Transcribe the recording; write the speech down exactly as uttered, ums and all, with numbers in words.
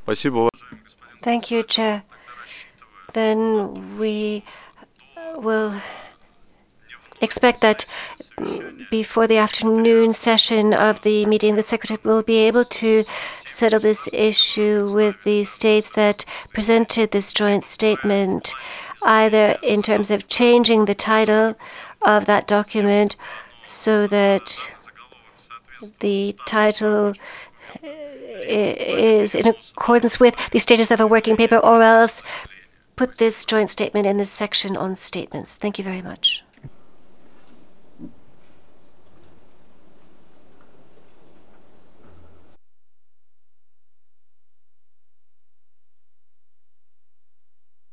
Thank you, Chair. Then we will expect that before the afternoon session of the meeting, the Secretary will be able to settle this issue with the states that presented this joint statement, either in terms of changing the title of that document so that the title is in accordance with the status of a working paper, or else put this joint statement in this section on statements. Thank you very much.